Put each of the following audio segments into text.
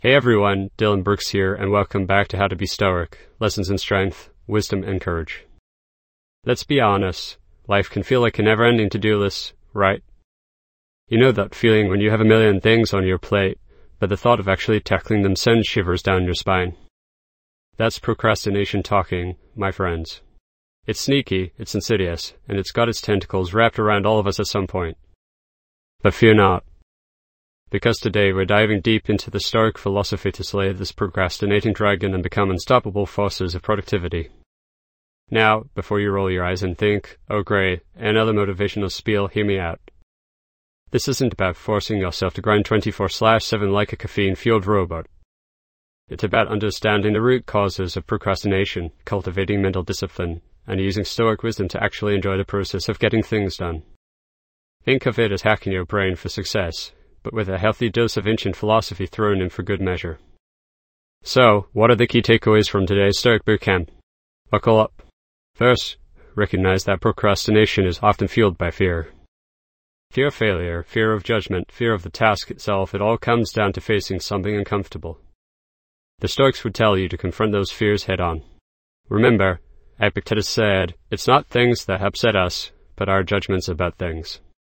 Hey everyone, Dylan Brooks here, and welcome back to How to Be Stoic, Lessons in Strength, Wisdom, and Courage. Let's be honest, life can feel like a never-ending to-do list, right? You know that feeling when you have a million things on your plate, but the thought of actually tackling them sends shivers down your spine. That's procrastination talking, my friends. It's sneaky, it's insidious, and it's got its tentacles wrapped around all of us at some point. But fear not. Because today we're diving deep into the Stoic philosophy to slay this procrastinating dragon and become unstoppable forces of productivity. Now, before you roll your eyes and think, oh great, another motivational spiel, hear me out. This isn't about forcing yourself to grind 24/7 like a caffeine-fueled robot. It's about understanding the root causes of procrastination, cultivating mental discipline, and using Stoic wisdom to actually enjoy the process of getting things done. Think of it as hacking your brain for success, but with a healthy dose of ancient philosophy thrown in for good measure. So, what are the key takeaways from today's Stoic Bootcamp? Buckle up. First, recognize that procrastination is often fueled by fear. Fear of failure, fear of judgment, fear of the task itself, it all comes down to facing something uncomfortable. The Stoics would tell you to confront those fears head on. Remember, Epictetus said, it's not things that upset us, but our judgments about things.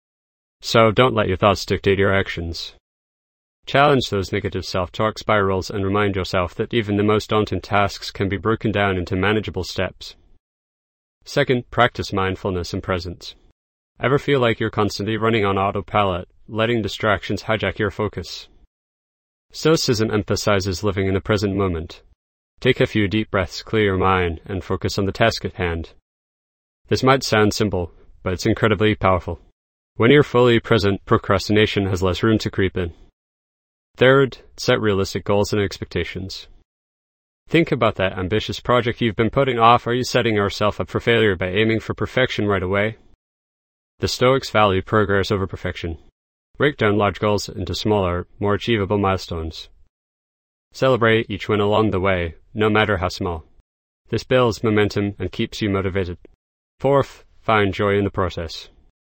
So don't let your thoughts dictate your actions. Challenge those negative self-talk spirals and remind yourself that even the most daunting tasks can be broken down into manageable steps. Second, practice mindfulness and presence. Ever feel like you're constantly running on autopilot, letting distractions hijack your focus? Stoicism emphasizes living in the present moment. Take a few deep breaths, clear your mind, and focus on the task at hand. This might sound simple, but it's incredibly powerful. When you're fully present, procrastination has less room to creep in. Third, set realistic goals and expectations. Think about that ambitious project you've been putting off. Are you setting yourself up for failure by aiming for perfection right away? The Stoics value progress over perfection. Break down large goals into smaller, more achievable milestones. Celebrate each win along the way, no matter how small. This builds momentum and keeps you motivated. Fourth, find joy in the process.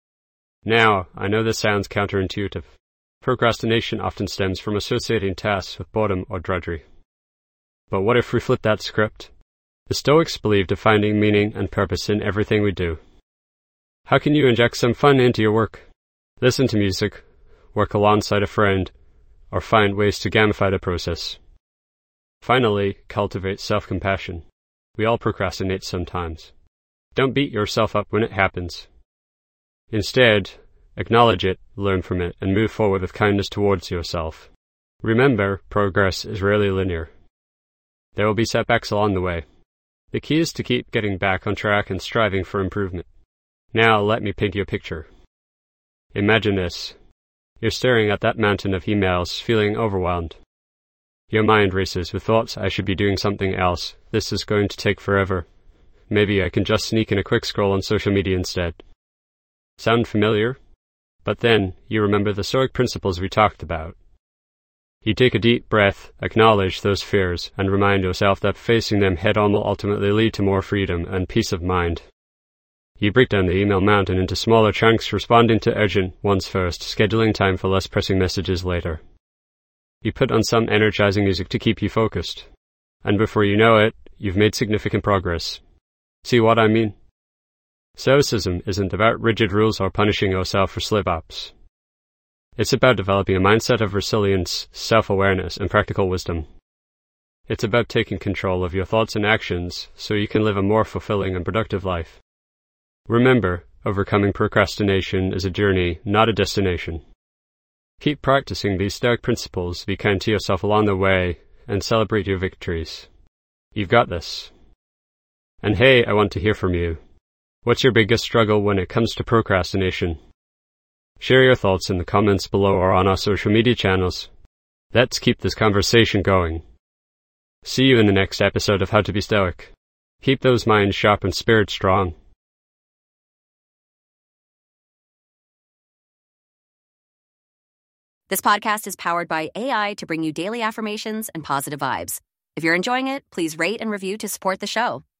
Now, I know this sounds counterintuitive. Procrastination often stems from associating tasks with boredom or drudgery. But what if we flip that script? The Stoics believed in finding meaning and purpose in everything we do. How can you inject some fun into your work? Listen to music, work alongside a friend, or find ways to gamify the process. Finally, cultivate self-compassion. We all procrastinate sometimes. Don't beat yourself up when it happens. Instead, acknowledge it, learn from it, and move forward with kindness towards yourself. Remember, progress is rarely linear. There will be setbacks along the way. The key is to keep getting back on track and striving for improvement. Now, let me paint you a picture. Imagine this. You're staring at that mountain of emails, feeling overwhelmed. Your mind races with thoughts, I should be doing something else. This is going to take forever. Maybe I can just sneak in a quick scroll on social media instead. Sound familiar? But then, you remember the Stoic principles we talked about. You take a deep breath, acknowledge those fears, and remind yourself that facing them head-on will ultimately lead to more freedom and peace of mind. You break down the email mountain into smaller chunks, responding to urgent ones first, scheduling time for less pressing messages later. You put on some energizing music to keep you focused. And before you know it, you've made significant progress. See what I mean? Stoicism isn't about rigid rules or punishing yourself for slip-ups. It's about developing a mindset of resilience, self-awareness, and practical wisdom. It's about taking control of your thoughts and actions so you can live a more fulfilling and productive life. Remember, overcoming procrastination is a journey, not a destination. Keep practicing these Stoic principles, be kind to yourself along the way, and celebrate your victories. You've got this. And hey, I want to hear from you. What's your biggest struggle when it comes to procrastination? Share your thoughts in the comments below or on our social media channels. Let's keep this conversation going. See you in the next episode of How to Be Stoic. Keep those minds sharp and spirits strong. This podcast is powered by AI to bring you daily affirmations and positive vibes. If you're enjoying it, please rate and review to support the show.